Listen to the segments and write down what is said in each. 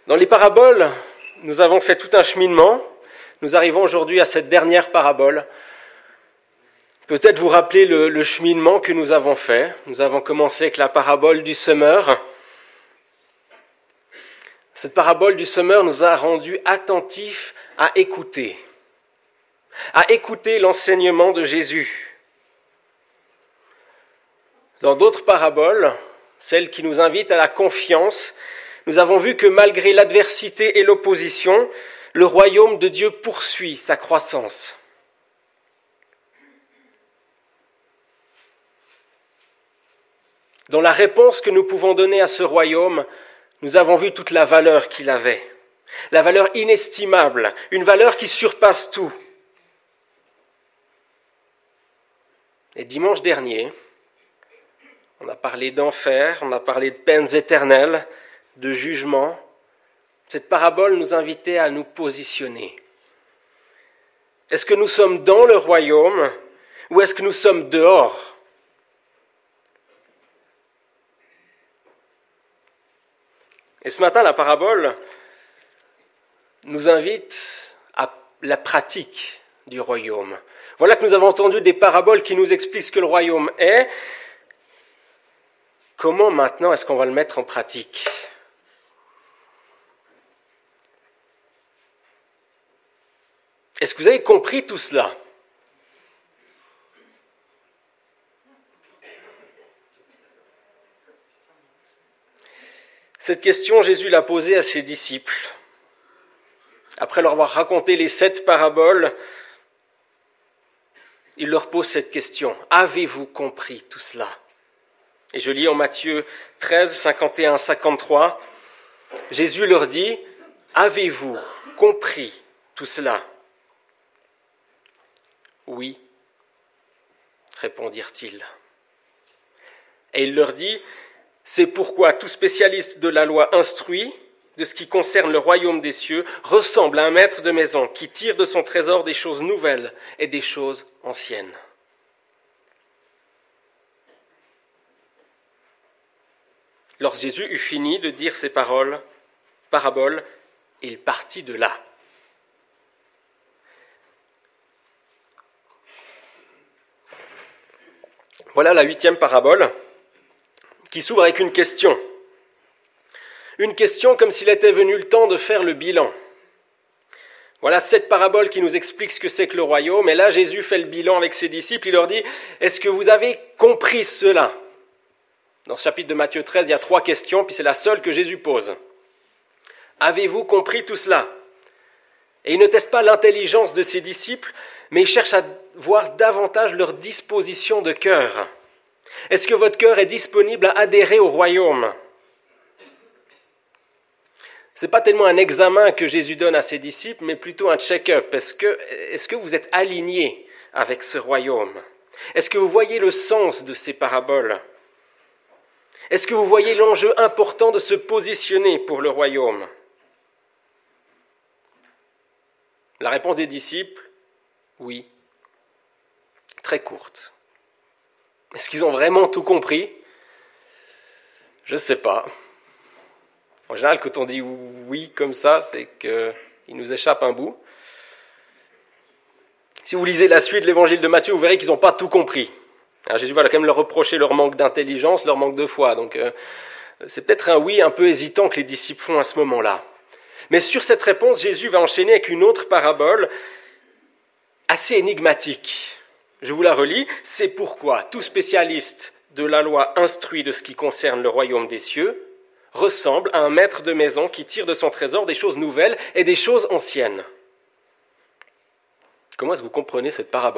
Dans les paraboles, nous avons fait tout un cheminement. Nous arrivons aujourd'hui à cette dernière parabole. Peut-être vous rappelez le cheminement que nous avons fait. Nous avons commencé avec la parabole du semeur. Cette parabole du semeur nous a rendus attentifs à écouter l'enseignement de Jésus. Dans d'autres paraboles, celles qui nous invitent à la confiance, nous avons vu que malgré l'adversité et l'opposition, le royaume de Dieu poursuit sa croissance. Dans la réponse que nous pouvons donner à ce royaume, nous avons vu toute la valeur qu'il avait, la valeur inestimable, une valeur qui surpasse tout. Et dimanche dernier, on a parlé d'enfer, on a parlé de peines éternelles, de jugement. Cette parabole nous invitait à nous positionner. Est-ce que nous sommes dans le royaume ou est-ce que nous sommes dehors ? Et ce matin, la parabole nous invite à la pratique du royaume. Voilà que nous avons entendu des paraboles qui nous expliquent ce que le royaume est. Comment maintenant est-ce qu'on va le mettre en pratique ? Est-ce que vous avez compris tout cela ? Cette question, Jésus l'a posée à ses disciples. Après leur avoir raconté les 7 paraboles, il leur pose cette question. Avez-vous compris tout cela ? Et je lis en Matthieu 13, 51, 53. Jésus leur dit, avez-vous compris tout cela ? Oui, répondirent-ils. Et il leur dit, c'est pourquoi tout spécialiste de la loi instruit de ce qui concerne le royaume des cieux ressemble à un maître de maison qui tire de son trésor des choses nouvelles et des choses anciennes. Lorsque Jésus eut fini de dire ces paraboles, il partit de là. Voilà la 8e parabole qui s'ouvre avec une question. Une question comme s'il était venu le temps de faire le bilan. Voilà 7 paraboles qui nous expliquent ce que c'est que le royaume. Et là, Jésus fait le bilan avec ses disciples. Il leur dit, est-ce que vous avez compris cela ? Dans ce chapitre de Matthieu 13, il y a 3 questions, puis c'est la seule que Jésus pose. Avez-vous compris tout cela ? Et il ne teste pas l'intelligence de ses disciples, mais il cherche à voir davantage leur disposition de cœur. Est-ce que votre cœur est disponible à adhérer au royaume ? Ce n'est pas tellement un examen que Jésus donne à ses disciples, mais plutôt un check-up. Est-ce que vous êtes alignés avec ce royaume ? Est-ce que vous voyez le sens de ces paraboles ? Est-ce que vous voyez l'enjeu important de se positionner pour le royaume ? La réponse des disciples, oui, très courte. Est-ce qu'ils ont vraiment tout compris ? Je ne sais pas. En général, quand on dit oui comme ça, c'est qu'il nous échappe un bout. Si vous lisez la suite de l'évangile de Matthieu, vous verrez qu'ils n'ont pas tout compris. Alors Jésus va quand même leur reprocher leur manque d'intelligence, leur manque de foi. Donc c'est peut-être un oui un peu hésitant que les disciples font à ce moment-là. Mais sur cette réponse, Jésus va enchaîner avec une autre parabole assez énigmatique. Je vous la relis. C'est pourquoi tout spécialiste de la loi instruit de ce qui concerne le royaume des cieux ressemble à un maître de maison qui tire de son trésor des choses nouvelles et des choses anciennes. Comment est-ce que vous comprenez cette parabole ?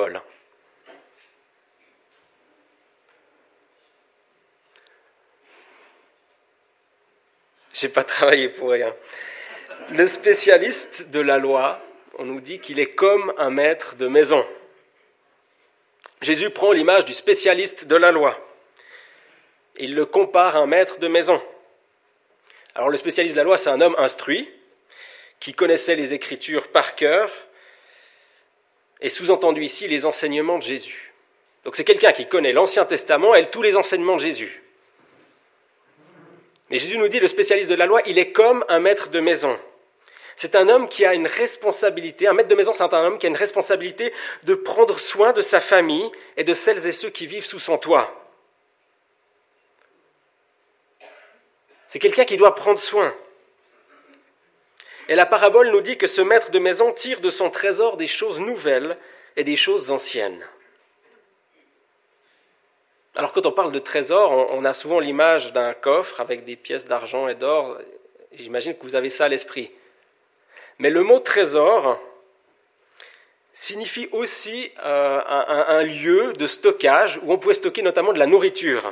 Je n'ai pas travaillé pour rien. Le spécialiste de la loi, on nous dit qu'il est comme un maître de maison. Jésus prend l'image du spécialiste de la loi. Il le compare à un maître de maison. Alors le spécialiste de la loi, c'est un homme instruit, qui connaissait les Écritures par cœur, et sous-entendu ici les enseignements de Jésus. Donc c'est quelqu'un qui connaît l'Ancien Testament et tous les enseignements de Jésus. Mais Jésus nous dit, le spécialiste de la loi, il est comme un maître de maison. C'est un homme qui a une responsabilité, un maître de maison, c'est un homme qui a une responsabilité de prendre soin de sa famille et de celles et ceux qui vivent sous son toit. C'est quelqu'un qui doit prendre soin. Et la parabole nous dit que ce maître de maison tire de son trésor des choses nouvelles et des choses anciennes. Alors quand on parle de trésor, on a souvent l'image d'un coffre avec des pièces d'argent et d'or. J'imagine que vous avez ça à l'esprit. Mais le mot trésor signifie aussi un lieu de stockage où on pouvait stocker notamment de la nourriture.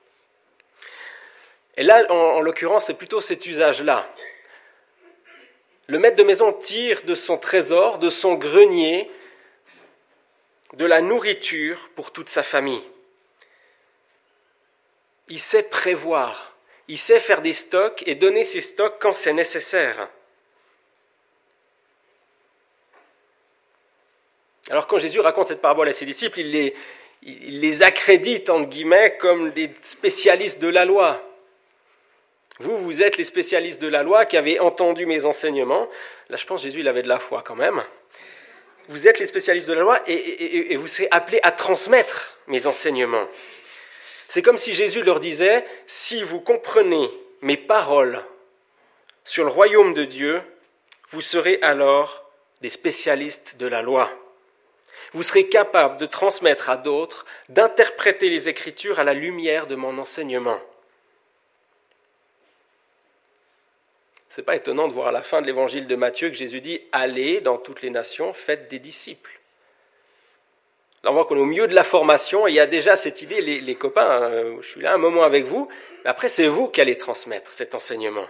Et là, en l'occurrence, c'est plutôt cet usage-là. Le maître de maison tire de son trésor, de son grenier, de la nourriture pour toute sa famille. Il sait prévoir, il sait faire des stocks et donner ces stocks quand c'est nécessaire. Alors quand Jésus raconte cette parabole à ses disciples, il les accrédite, entre guillemets, comme des spécialistes de la loi. Vous êtes les spécialistes de la loi qui avez entendu mes enseignements. Là, je pense que Jésus, il avait de la foi quand même. Vous êtes les spécialistes de la loi et vous serez appelés à transmettre mes enseignements. C'est comme si Jésus leur disait, si vous comprenez mes paroles sur le royaume de Dieu, vous serez alors des spécialistes de la loi. Vous serez capables de transmettre à d'autres, d'interpréter les Écritures à la lumière de mon enseignement. Ce n'est pas étonnant de voir à la fin de l'évangile de Matthieu que Jésus dit « Allez dans toutes les nations, faites des disciples ». Là, on voit qu'on est au milieu de la formation et il y a déjà cette idée, les copains, je suis là un moment avec vous, mais après c'est vous qui allez transmettre cet enseignement.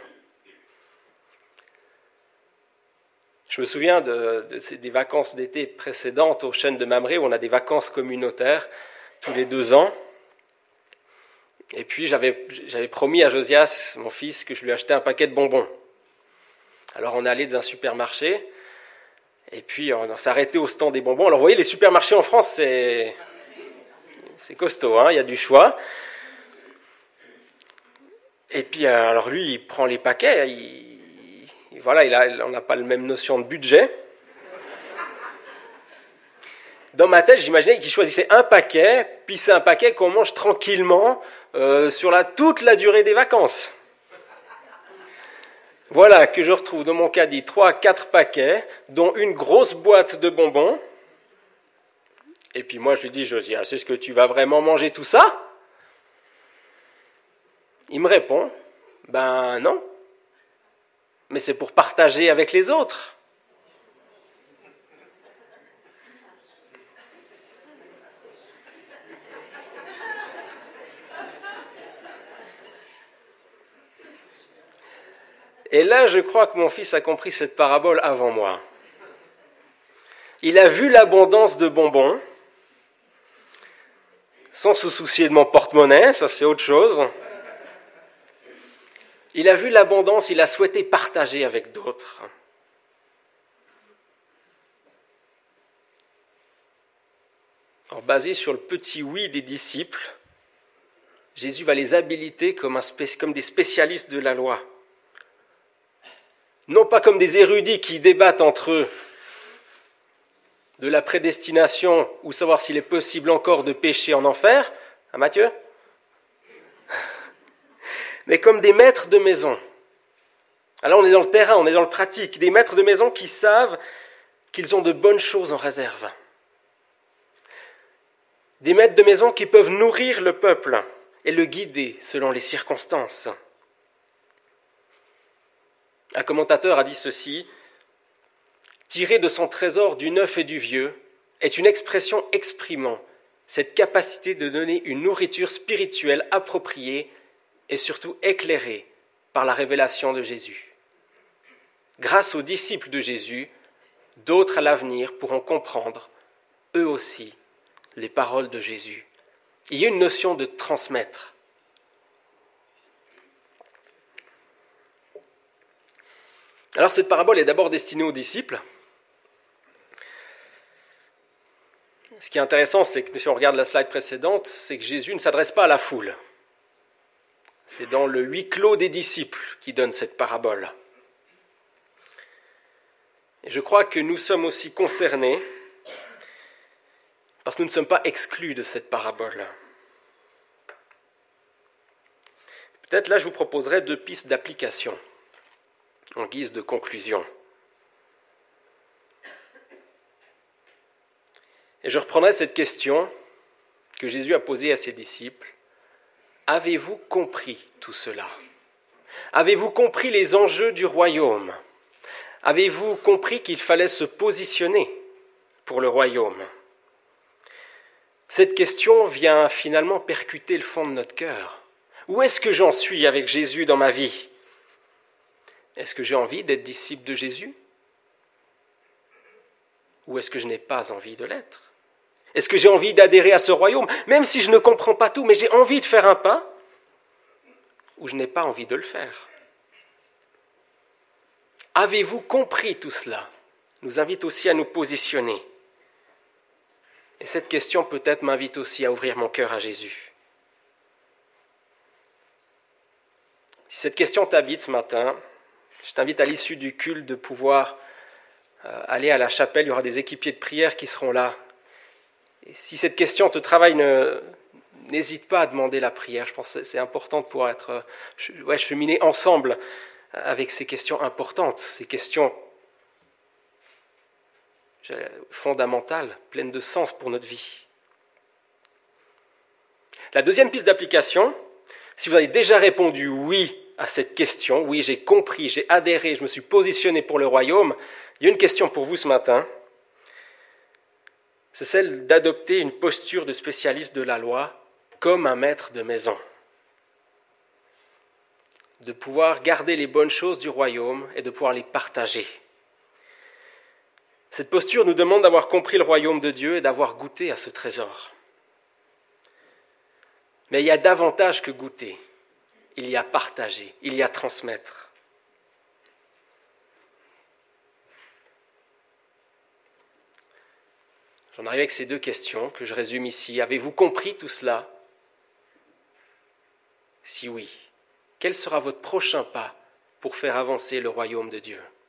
Je me souviens des vacances d'été précédentes aux Chênes de Mamré où on a des vacances communautaires tous les 2 ans. Et puis j'avais promis à Josias, mon fils, que je lui achetais un paquet de bonbons. Alors on est allé dans un supermarché et puis on s'est arrêté au stand des bonbons. Alors vous voyez, les supermarchés en France, c'est costaud, hein, il y a du choix. Et puis alors lui, il prend les paquets, on n'a pas la même notion de budget. Dans ma tête, j'imaginais qu'il choisissait un paquet, puis c'est un paquet qu'on mange tranquillement sur toute la durée des vacances. Voilà que je retrouve dans mon caddie 3 à 4 paquets, dont une grosse boîte de bonbons. Et puis moi, je lui dis, Josias, est-ce que tu vas vraiment manger tout ça ? Il me répond, ben non, mais c'est pour partager avec les autres. Et là, je crois que mon fils a compris cette parabole avant moi. Il a vu l'abondance de bonbons, sans se soucier de mon porte-monnaie, ça c'est autre chose. Il a vu l'abondance, il a souhaité partager avec d'autres. Alors, basé sur le petit oui des disciples, Jésus va les habiliter comme des spécialistes de la loi. Non pas comme des érudits qui débattent entre eux de la prédestination ou savoir s'il est possible encore de pécher en enfer, hein Matthieu ? Mais comme des maîtres de maison. Alors on est dans le terrain, on est dans le pratique, des maîtres de maison qui savent qu'ils ont de bonnes choses en réserve. Des maîtres de maison qui peuvent nourrir le peuple et le guider selon les circonstances. Un commentateur a dit ceci, « Tirer de son trésor du neuf et du vieux est une expression exprimant cette capacité de donner une nourriture spirituelle appropriée et surtout éclairée par la révélation de Jésus. Grâce aux disciples de Jésus, d'autres à l'avenir pourront comprendre, eux aussi, les paroles de Jésus. » Il y a une notion de transmettre. Alors cette parabole est d'abord destinée aux disciples. Ce qui est intéressant, c'est que si on regarde la slide précédente, c'est que Jésus ne s'adresse pas à la foule. C'est dans le huis clos des disciples qui donne cette parabole. Et je crois que nous sommes aussi concernés parce que nous ne sommes pas exclus de cette parabole. Peut-être là, je vous proposerai 2 pistes d'application en guise de conclusion. Et je reprendrai cette question que Jésus a posée à ses disciples. Avez-vous compris tout cela? Avez-vous compris les enjeux du royaume? Avez-vous compris qu'il fallait se positionner pour le royaume? Cette question vient finalement percuter le fond de notre cœur. Où est-ce que j'en suis avec Jésus dans ma vie? Est-ce que j'ai envie d'être disciple de Jésus? Ou est-ce que je n'ai pas envie de l'être? Est-ce que j'ai envie d'adhérer à ce royaume, même si je ne comprends pas tout, mais j'ai envie de faire un pas, ou je n'ai pas envie de le faire? Avez-vous compris tout cela? Nous invite aussi à nous positionner. Et cette question peut-être m'invite aussi à ouvrir mon cœur à Jésus. Si cette question t'habite ce matin, je t'invite à l'issue du culte de pouvoir aller à la chapelle. Il y aura des équipiers de prière qui seront là. Et si cette question te travaille, n'hésite pas à demander la prière. Je pense que c'est important de pouvoir cheminer ensemble avec ces questions importantes, ces questions fondamentales, pleines de sens pour notre vie. La deuxième piste d'application, si vous avez déjà répondu oui à cette question, oui, j'ai compris, j'ai adhéré, je me suis positionné pour le royaume, il y a une question pour vous ce matin. C'est celle d'adopter une posture de spécialiste de la loi comme un maître de maison. De pouvoir garder les bonnes choses du royaume et de pouvoir les partager. Cette posture nous demande d'avoir compris le royaume de Dieu et d'avoir goûté à ce trésor. Mais il y a davantage que goûter. Il y a partager, il y a transmettre. J'en arrive avec ces 2 questions que je résume ici. Avez-vous compris tout cela? Si oui, quel sera votre prochain pas pour faire avancer le royaume de Dieu?